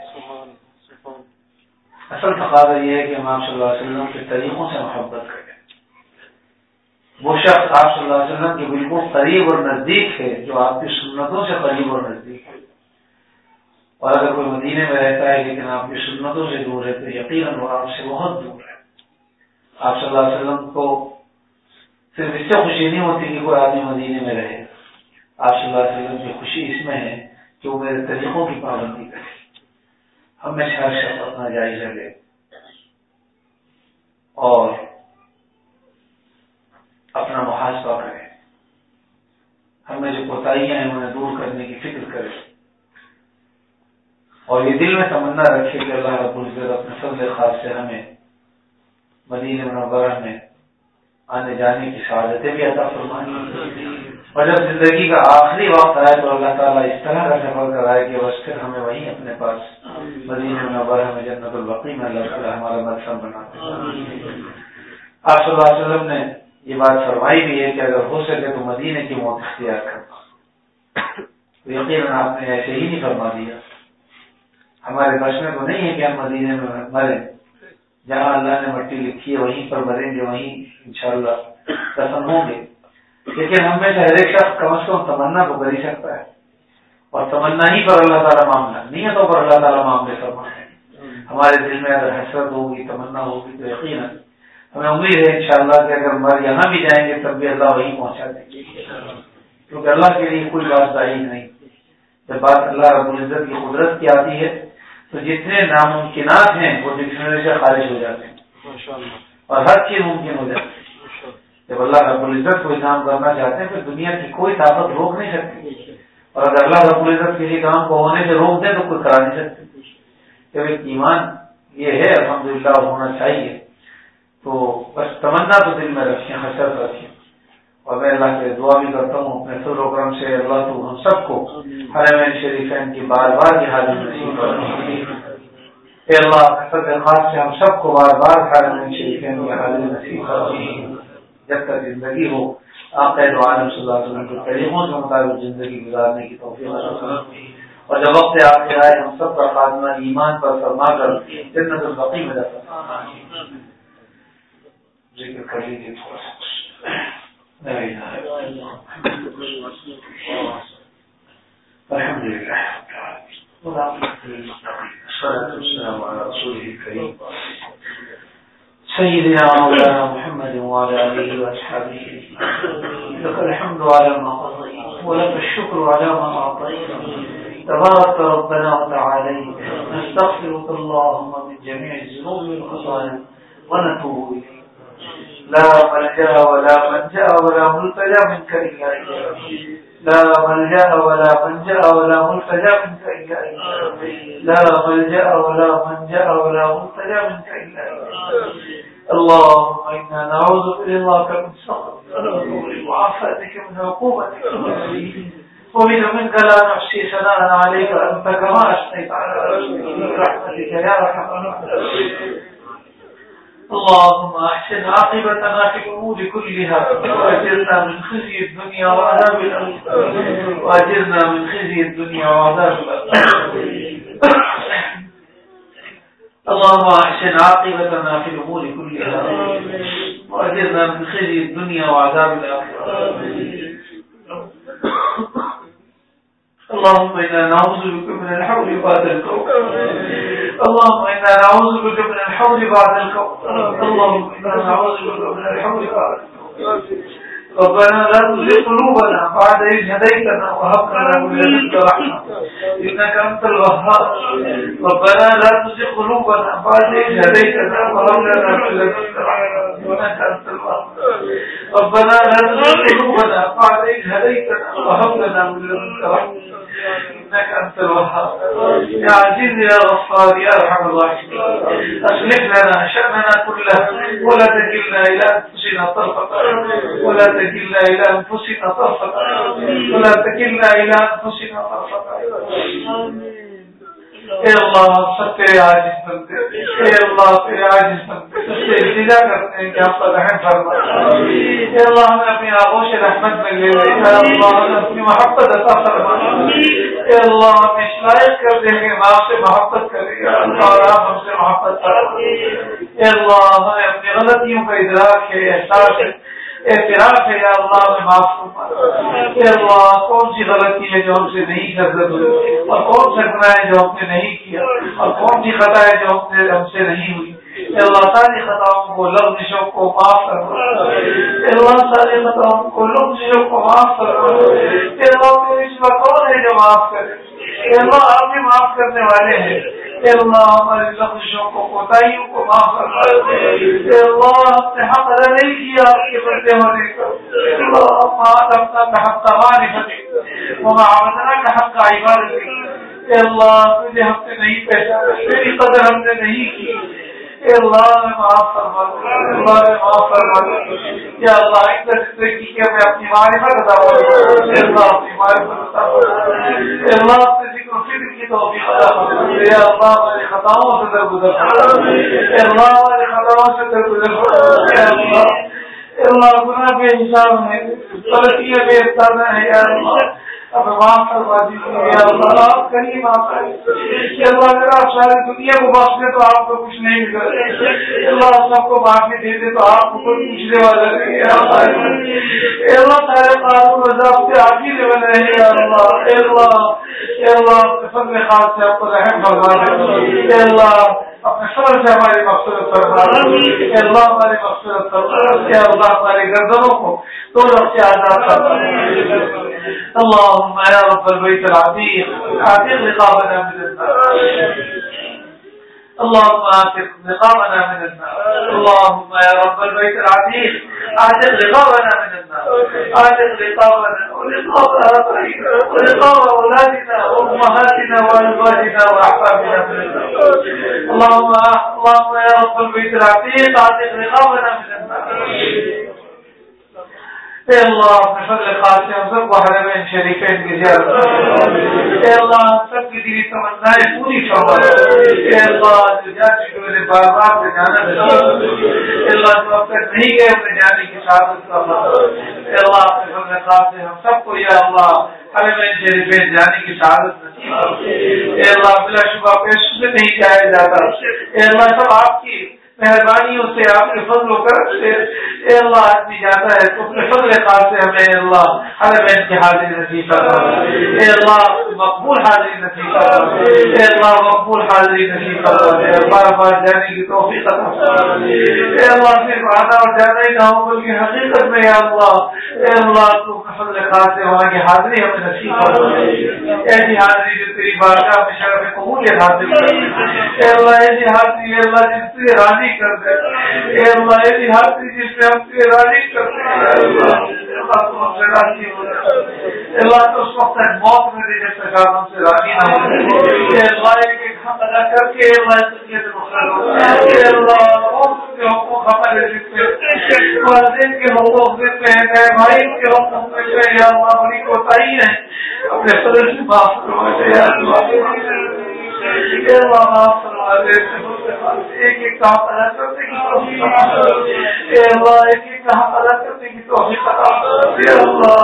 اصل تقاضا یہ ہے کہ امام صلی اللہ علیہ وسلم کے طریقوں سے محبت کریں۔ وہ شخص آپ صلی اللہ علیہ وسلم کے بالکل قریب اور نزدیک ہے جو آپ کی سنتوں سے قریب اور نزدیک ہے، اور اگر کوئی مدینے میں رہتا ہے لیکن آپ کی سنتوں سے دور ہے تو یقیناً وہ آپ سے بہت دور ہے۔ آپ صلی اللہ علیہ وسلم کو صرف اس سے خوشی نہیں ہوتی کہ کوئی آدمی مدینے میں رہے، آپ صلی اللہ علیہ وسلم کی خوشی اس میں ہے کہ وہ میرے طریقوں کی پابندی کرے، ہمیشہ ہر شخص اپنا جائزہ لے اور اپنا محاسبہ کرے، ہمیں جو کوتاہیاں ہیں انہیں دور کرنے کی فکر کرے اور یہ دل میں تمنا رکھے کہ اللہ رب العزت اپنے فضل خاص سے ہمیں مدینہ منورہ میں آنے جانے کی سعادتیں بھی عطا فرمائیں، اور جب زندگی کا آخری وقت آئے تو اللہ تعالیٰ اس طرح کا سفر کرائے کہ بس پھر ہمیں وہیں اپنے پاس مدینہ منورہ میں جنت البقیع میں اللہ تعالیٰ ہمارا مقصد بناتے ہیں۔ آپ صلی اللہ علیہ وسلم نے یہ بات فرمائی بھی ہے کہ اگر ہو سکے تو مدینے کی موت اختیار کرنا، تو یقیناً آپ نے ایسے ہی نہیں فرما دیا۔ ہمارے بس میں تو نہیں ہے کہ ہم مدینے میں مریں، جہاں اللہ نے مٹی لکھی ہے وہیں پر مریں گے، وہیں انشاءاللہ دفن ہوں گے، لیکن ہم میں سے ہر ایک شخص کم از کم تمنا تو کر ہی سکتا ہے، اور تمنا ہی پر اللہ تعالیٰ معاملہ نیتوں پر اللہ تعالیٰ معاملے فرماتے ہیں۔ ہمارے دل میں اگر حسرت ہوگی، تمنا ہوگی تو یقیناً ہمیں امید ہے انشاءاللہ کہ اگر مر یہاں بھی جائیں گے تب بھی اللہ وہیں پہنچا دیں گے، کیونکہ اللہ کے لیے کوئی بات بعید نہیں۔ جب بات اللہ رب العزت کی قدرت کی آتی ہے تو جتنے ناممکنات ہیں وہ ڈکشنری سے خارج ہو جاتے ہیں اور ہر چیز ممکن ہو جاتی ہے۔ جب اللہ رب العزت کوئی کام کرنا چاہتے ہیں پھر دنیا کی کوئی طاقت روک نہیں سکتی، اور اگر اللہ رب العزت کسی کام کو ہونے سے روک دیں تو کوئی کرا نہیں سکتے۔ جب ایک ایمان یہ ہے الحمدللہ ہونا چاہیے، تو بس تمنا تو دل میں رکھیں، حسرت رکھیں، اور میں اللہ سے دعا بھی کرتا ہوں اپنے فضل و کرم سے اللہ تو ہم سب کو حرمین شریفین کی بار بار کی حاضری نصیب فرمائے۔ اے اللہ اپنے فضل خاص سے ہم سب کو بار بار حرمین شریفین کی حاضری نصیب فرمائے، جب تک زندگی ہو آقا دو عالم صلی اللہ علیہ وسلم کے طریقوں کے مطابق زندگی گزارنے کی توفیق عطا فرمائے، اور جب وقت آپ کے آئے ہم سب کا خاتمہ ایمان پر فرما کر جنت البقیع میں دفن فرمائے۔ ذکر کر لیجیے تھوڑا سا۔ لا الہ الا اللہ الحمد للہ والصلاة والسلام على رسوله الكريم سيدنا مولانا محمد وعلى آله وأصحابه أجمعين۔ لك الحمد على ما قضيت ولك الشكر على ما أعطيت، تبارك ربنا وتعالى، نستغفرك اللهم من جميع الذنوب والخطايا ونتوب إليك، لا ملجأ ولا منجأ ولا ملتجأ منك إلا إليك، لا ملجأ ولا منجأ ولا ملتجأ منك إلا إليك، لا ملجأ ولا منجأ ولا ملتجأ منك إلا إليك۔ اللهم إنا نعوذ برضاك من سخطك وعافاتك من عقوبتك ومن منك لا نحصي ثناء عليك أنت كما أثنيت على نفسك برحمتك يا أرحم الراحمين۔ اللهم احسن عاقبتنا في الامور كلها واجرنا من خزي الدنيا وعذاب الاخره، واجرنا من خزي الدنيا وعذاب الاخره۔ اللهم احسن عاقبتنا في الامور كلها واجرنا من خزي الدنيا وعذاب الاخره. اللهم انا نعوذ بك من الحول بعد الكون. اللهم انا نعوذ بك من الحول بعد الكون. اللهم انا نعوذ بك من الحول بعد الكون. ربنا لا تزغ قلوبنا بعد إذ هديتنا وهب لنا من لدنك رحمة إنك أنت الوهاب. ربنا لا تزغ قلوبنا بعد إذ هديتنا وهب لنا من لدنك رحمة إنك أنت الوهاب. ربنا لا تزغ قلوبنا بعد إذ هديتنا وهب لنا من لدنك رحمة إنك أنت الوهاب. يا عزيز يا غفار يا أرحم الراحمين أصلح لنا شأننا كله ولا تكلنا إلى أنفسنا طرفة ولا تكلنا إلى أنفسنا طرفة ولا تكلنا إلى أنفسنا طرفة. اے اللہ سب تیرے عاجز بندے، اے اللہ تیرے عاجز بندے تجھ سے التجا کرتے ہیں کہ آپ کا رحم فرما. اے اللہ ہمیں اپنی آغوش رحمت میں لے لے. اے اللہ ہمیں اپنی محبت عطا فرما. اے اللہ ہمیں شائع کر دیں کہ ہم آپ سے محبت کریں گے اور آپ ہم سے محبت کریں. اے اللہ ہمیں اپنی غلطیوں کا ادراک ہے، احساس ہے، اعتراف ہے. یا اللہ ہمیں معاف فرما. اے اللہ کون سی غلطی ہے جو ہم سے نہیں کرتے ہوئی اور کون سا گناہ ہے جو ہم نے نہیں کیا اور کون سی خطا ہے جو ہم نے ہم سے نہیں ہوئی. اے اللہ ساری خطاؤں کو لغزشوں کو معاف فرما. اے اللہ ساری خطاؤں کو لغزشوں کو معاف فرما. اے اللہ اس وقت کون ہے جو معاف کرے. اے اللہ آپ بھی معاف کرنے والے ہیں. اے اللہ ہماری لغزشوں کو کوتاہیوں کو معاف فرما. اے اللہ ہم نے حق ادا نہیں کیا آپ کے بندے ہونے کا. اے اللہ اپنا کا حق کا معرفت وما عبدنا کا حق کا عبادت. اے اللہ تجھے ہم نے نہیں پہچانا، تیری قدر ہم نے نہیں کی. اے اللہ میں معاف فرما. اللہ میں معاف فرما. یا اللہ ایک زندگی کے ہمیں اپنی معرفت عطا فرما. اے اللہ اپنی معرفت عطا فرما. اے اللہ اپنے ذکر و فکر کی توفیق عطا فرما. یا اللہ ہماری خطاؤں سے درگزر فرما. اے اللہ ہماری خطاؤں سے درگزر فرما. اے اللہ اے اللہ گناہ بے حساب ہے، غلطیاں بے اندازہ ہے. یا اللہ اب معاف کروا دیجیے. یا اللہ آپ کریم آپ کریں. یا اللہ اگر آپ ساری دنیا کو بخش دیں تو آپ کو کچھ نہیں ملے. اللہ سب کو معافی دے دے تو آپ کو کوئی پوچھنے والا نہیں. اے اللہ سارے قانون وضاحت سے آپ ہی لیول رہے. یا اللہ اے اللہ اے اللہ اپنے فضل خاص سے آپ کو رحم فرما دے. اے اللہ اپنے فضل سے ہماری مغفرت فرما دے. اے اللہ ہماری مغفرت فرما دے. اے اللہ ہمارے گردنوں کو دو رخ سے آزاد فرما دے. اللهم يا رب البيت العتيق اعتق رقابنا من النار. اللهم اعتق رقابنا من النار. اللهم يا رب البيت العتيق اعتق رقابنا من النار. اعتق رقابنا ورقاب آبائنا ورقاب اولادنا وامهاتنا وازواجنا واحبابنا من النار. اللهم اللهم يا رب البيت العتيق اعتق رقابنا من النار. اے اللہ اپنے فضل خاص سے ہم سب کو حرمین شریفین کی زیارت. اے اللہ سب کی دلی تمنائیں پوری فرما. اے اللہ جو جا چکے میرے بار بار سے جانا نصیب. اے اللہ جو اب تک نہیں گئے اپنے جانے کی سعادت فرما. اے اللہ اپنے فضل خاص سے ہم سب کو یا اللہ حرمین شریفین جانے کی سعادت نصیب. اے اللہ بلا شبہ پیسوں سے نہیں جایا جاتا. اے اللہ سب آپ کی مہربانیوں سے آپ کے فضل و کرم سے اے اللہ آدمی جاتا ہے تو اپنے فضل خاص سے ہمیں اللہ حرمین کی حاضری نصیب فرما. اے اللہ مقبول حاضری نصیب فرما. اے اللہ مقبول حاضری نصیب فرما. بار بار جانے کی توفیق عطا فرما. اے اللہ صرف آنا اور جانا ہی نہ ہو بلکہ حقیقت میں یا اللہ اے اللہ تو اپنے فضل خاص سے وہاں کی حاضری ہمیں نصیب فرما. ایسی حاضری جو تیری بارگاہ میں شرف قبولیت حاصل کرے. اے اللہ ایسی حاضری اے اللہ جس سے راضی کر دے. اے اللہ ایسی حاضری جس سے ہم سے راضی کر دے. اللہ تو ہم سے راضی ہو جائے. اللہ تو اس وقت تک موت میں دے جب تک آپ ہم سے راضی نہ ہو. اے اللہ ایک ایک حق ادا کر کے اے اللہ دنیا سے مخرج ہو. اے اللہ عورت کے حقوق ہمارے دیتے ہیں، والدین کے حقوق دیتے ہیں، نئے بھائی کے حقوق دیتے ہیں. یا اللہ بڑی کوتاہی ہے اپنے فضل سے معاف کروا دے. یا اللہ اے اللہ معاف کروا دے. ایک ایک کام ادا کرنے کی توفیق عطا فرما. اے اللہ ایک ایک کام ادا کرنے کی توفیق عطا فرما. اے اللہ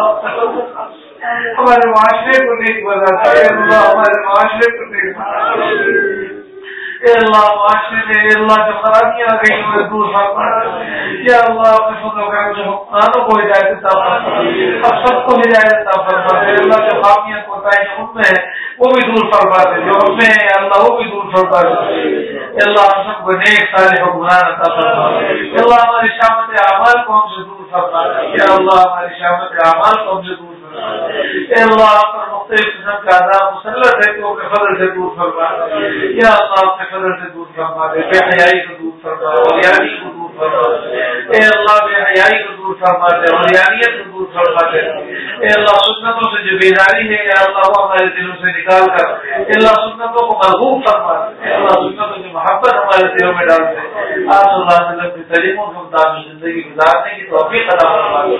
ہمارے معاشرے کو نیک بنا دے. اے اللہ ہمارے معاشرے کو نیک بنا دے. اے اللہ معاشرے میں اے اللہ جو خرابیاں آ گئی انہیں دور فرما یا اللہ اپنے فضل و کرم سے حکمرانوں کو ہدایت عطا فرما اب سب کو ہدایت عطا فرما اے اللہ جو خامیاں کوتاہیاں ان میں ہیں وہ بھی دور فرما دے جو ہم میں ہے اللہ وہ بھی دور فرما دے اے اللہ ہم سب کو نیک صالح حکمران عطا فرما اے اللہ ہماری شامت اعمال کو ہم سے دور فرما یا اللہ ہماری شامت اعمال کو ہم سے دور اے اللہ پر مختلف قسم کا عذاب مسلط ہے تو اپنے فضل سے دور فرما یا اللہ اپنے فضل سے دور فرما دے بے حیائی کو دور فرما اولیانی کو دور فرما اے اللہ بے حیائی کو دور فرما دے اولیانیت کو دور فرما دے اے اللہ سنتوں سے جو بیداری ہے یا اللہ وہ ہمارے دلوں سے نکال کر اے اللہ سنتوں کو مرغوب فرما دے اے اللہ سنتوں کی محبت ہمارے دلوں میں ڈال دے آپ صلی اللہ علیہ وسلم کی تعلیموں کے مطابق زندگی گزارنے کی توفیق عطا فرما دے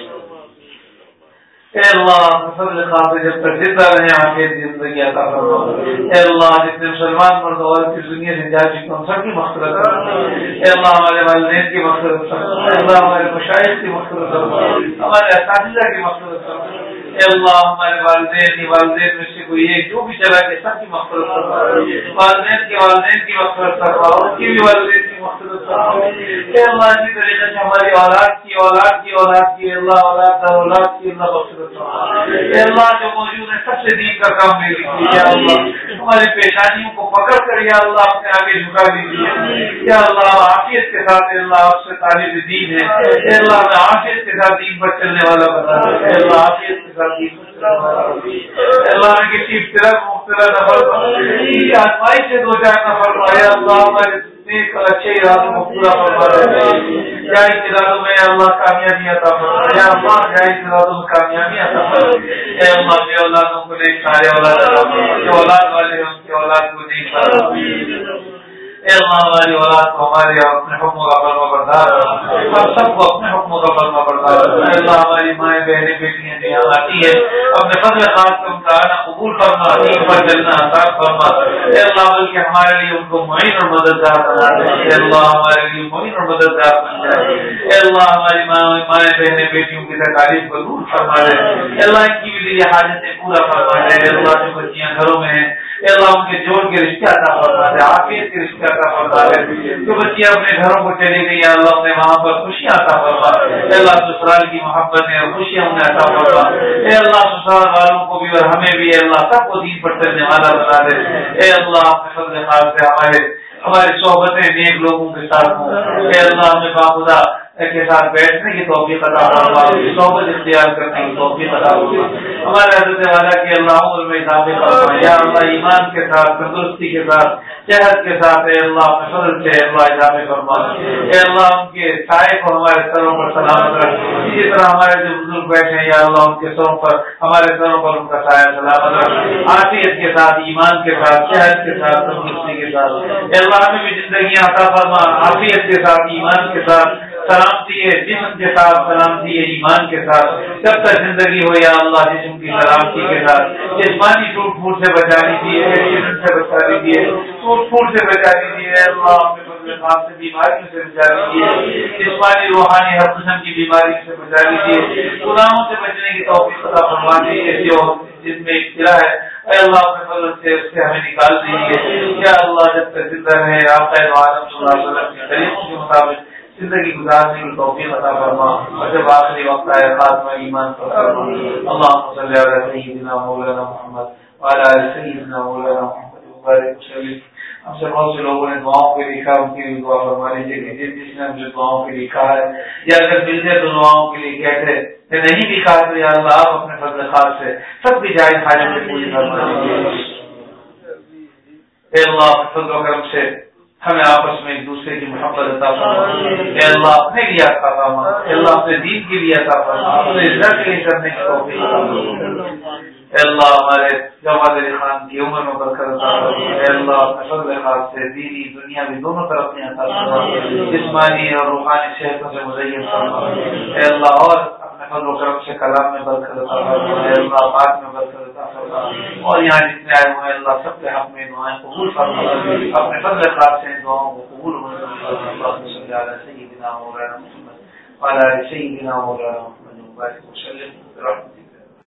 اے اللہ فضل خاطر جب تک زندہ رہے آخر زندگی عطا فرما اے اللہ جتنے مسلمان مرد عورت کی دنیا سے جا چکے ان سب کی مغفرت فرما اے اللہ ہمارے والدین کی مغفرت فرما اے اللہ ہمارے مشائخ کی مغفرت فرما ہمارے اساتذہ کی مغفرت فرما اے اللہ ہمارے والدین کی والدین میں سے کوئی ایک جو بھی چلا کے سب کی مغفرت فرما والدین کے والدین کی مغفرت فرما ان کی بھی والدین کی مغفرت فرما اے اللہ اسی طریقے سے ہماری اولاد کی اولاد کی اولاد کی اللہ اولاد کا اولاد کی اللہ مغفرت اے اللہ جو موجود ہے سب سے دین کا کام لے لیجیے یا اللہ ہماری پیشانیوں کو پکڑ کر یا اللہ اپنے آگے جھکا دیجیے یا اللہ عافیت کے ساتھ اے اللہ آپ سے طالب دین ہے اے اللہ میں عافیت کے ساتھ دین پر چلنے والا بنا اے اللہ عافیت کے ساتھ دین پر چلنے والا اے اللہ نے کسی ابتلا کو مبتلا نہ فرما کسی آزمائی سے دو چار نہ فرما یا اللہ ہمارے نیک اور اچھے ارادوں کو پورا فرما رہے جائز ارادوں میں اللہ کامیابی عطا فرما یا اللہ جائز ارادوں میں کامیابی عطا فرما اے اللہ کے اولادوں کو نیک سارے اولاد عطا فرما جو اولاد والے ہیں ان کی اولاد کو نیک فرما اے اللہ ہماری اولاد کو ہمارے اپنے حکموں کا فرما بردار ہم سب کو اپنے حکموں کا فرما بردار اے اللہ ہماری مائیں بہنیں بیٹیاں جو یہاں آتی ہے اپنے فضل خاص کا امتحانہ قبول فرما دین پر چلنا آسان فرما اے اللہ بلکہ ہمارے لیے ان کو معین اور مددگار بنا دے اے اللہ ہمارے لیے معین اور مددگار بن جائے اے اللہ ہماری مائیں بہنیں بیٹیوں کی تکالیف کو دور فرما دے اے اللہ ان کی بھی لیے حاجتیں پورا فرما دے اے اللہ جو بچیاں گھروں میں ہیں اے اللہ ان کے جوڑ کے رشتے عطا فرما دے عافیت کے رشتے عطا فرما دے جو بچیاں اپنے گھروں کو چلی گئی ہیں اللہ نے وہاں پر خوشیاں عطا فرما اے اللہ سسرال کی محبت ہے خوشیاں انہیں عطا فرما اے اللہ سسرال والوں کو بھی اور ہمیں بھی اے اللہ سب کو دین پر چلنے والا بنا دے اے اللہ اپنے فضل خاص سے ہمارے ہماری صحبتیں نیک لوگوں کے ساتھ ہوں اے اللہ ہمیں باخدا کے ساتھ بیٹھنے کی توفیق عطا فرما صحبت اختیار کرنے کی توفیق عطا فرما ہمارے حضرت والا کے اللہ عمر میں اضافے فرما یا اللہ ایمان کے ساتھ تندرستی کے ساتھ صحت کے ساتھ اے اللہ اپنے فضل سے اللہ اضافے فرما اے اللہ ان کے سائے کو ہمارے سروں پر سلامت رکھ اسی طرح ہمارے جو بزرگ بیٹھے ہیں یا اللہ ان کے سروں پر ہمارے سروں پر ان کا سایہ سلامت رکھ عافیت کے ساتھ ایمان کے ساتھ صحت کے ساتھ تندرستی کے ساتھ اے اللہ ہمیں بھی زندگیاں عطا فرما عافیت کے ساتھ ایمان کے ساتھ سلامتی ہے جسم کے ساتھ سلامتی ہے ایمان کے ساتھ جب تک زندگی ہو یا اللہ جسم کی سلامتی کے ساتھ جسمانی ٹوٹ پھوٹ سے بچا لیجیے ایکسیڈنٹ سے بچا لیجیے ٹوٹ پھوٹ سے بچا لیجیے اللہ سے بیماریوں سے بچا لیجیے جسمانی روحانی ہر قسم کی بیماری سے بچا لیجیے گناہوں سے بچنے کی توفیق عطا فرما دیجیے جو جس میں ابتلا ہے اے اللہ اپنے فضل سے اس سے ہمیں نکال دیجیے یا اللہ جب تک زندہ رہے آپ عالم صلی اللہ علیہ وسلم کے طریقوں کے مطابق زندگی گزارنے کی توفیق عطا فرما اور جب آخری وقت آئے خاتمہ ایمان پر فرما اللہم صلی علی سیدنا مولانا محمد وعلی آل سیدنا مولانا محمد وبارک وسلم ہم سے بہت سے لوگوں نے دعاؤں پہ لکھا ان کی دعا فرما لیجیے کہ جس جس نے ہم سے دعاؤں پہ لکھا ہے یا اگر مل جائے تو دعاؤں کے لیے کہتے کہ نہیں لکھا تو یا اللہ آپ اپنے فضل خاص سے سب کی جائز حاجت پوری فرما لیجیے اے اللہ فضل و کرم سے ہمیں آپس میں ایک دوسرے کی محبت عطا فرما اے اللہ اپنے لیے عطا فرما اے اللہ اپنے دین کے لیے عطا فرما اپنے عزت کے لیے کرنے کی توفیق عطا فرما اے اللہ ہمارے جواد علی خان کی عمر میں برکت عطا فرما اے اللہ اپنے فضل خاص سے دینی دنیا بھی دونوں طرف میں عطا فرما جسمانی اور روحانی صحتوں سے مزین فرما اے اللہ اور اپنے فضل و کرم سے کلام میں برکت عطا فرما اے اللہ بات میں برکت عطا فرما اور یہاں جتنے آئے ہوئے اللہ سب کے حق میں دعائیں قبول فرما اپنے فضل خاص سے دعاؤں کو قبول فرما اللہم صلی علی سیدنا مولانا محمد وعلی آل سیدنا مولانا محمد وبارک وسلم